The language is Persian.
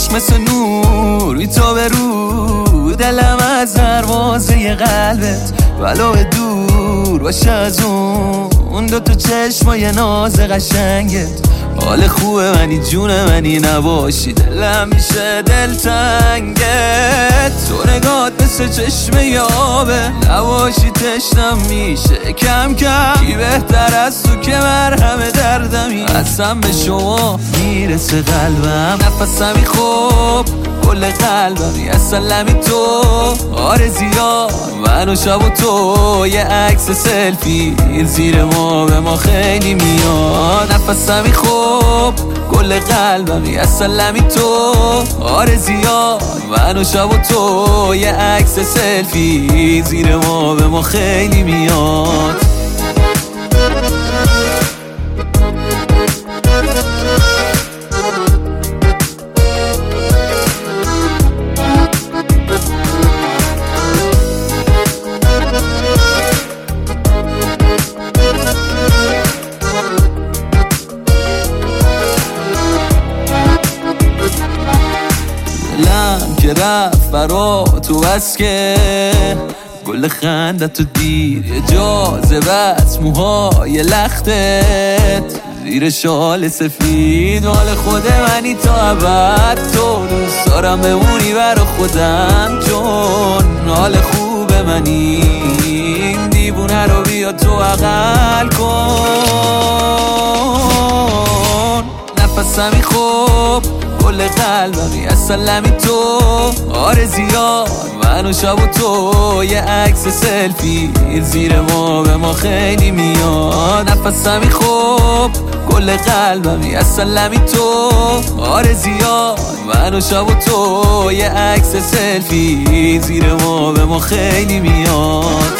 عشق مثل نور بی تو به رو دلم از دروازه قلبت ولو دور باشه از اون دوتا چشمای ناز قشنگت. حال خوبه منی جون منی نباشی دلم میشه دلتنگت. تو نگات مثل چشم یابه نباشی تشنم میشه کم کم. کی بهتر از تو که مرهم دردمی اصلا به شما میرسه قلبم. نفسمی خوب کل قلبم اصلا تو آرزیات من و شب و تو یه عکس سلفی زیر ما به ما خیلی میاد. نفسمی خوب کل قلبم اصلا تو آرزیات من و شب و تو یه عکس سلفی زیر ما به ما خیلی میاد. دلم که رفت برا تو بس که گل خندت تو دیر اجازه بس موهای لختت زیر شال سفید. مال خود منی تا ابد تو دوست دارم بمونی برا خودم چون حال خوب منی. این دیوونه رو بیا تو عقل کن. نفسمی خوب کل قلبمی اصلا تو آرزیات من و شب و تو یه عکس سلفی زیر ما به ما خیلی میاد. نفسمی خوب کل قلبمی اصلا تو آرزیات من و شب و تو یه عکس سلفی زیر ما به ما خیلی میاد.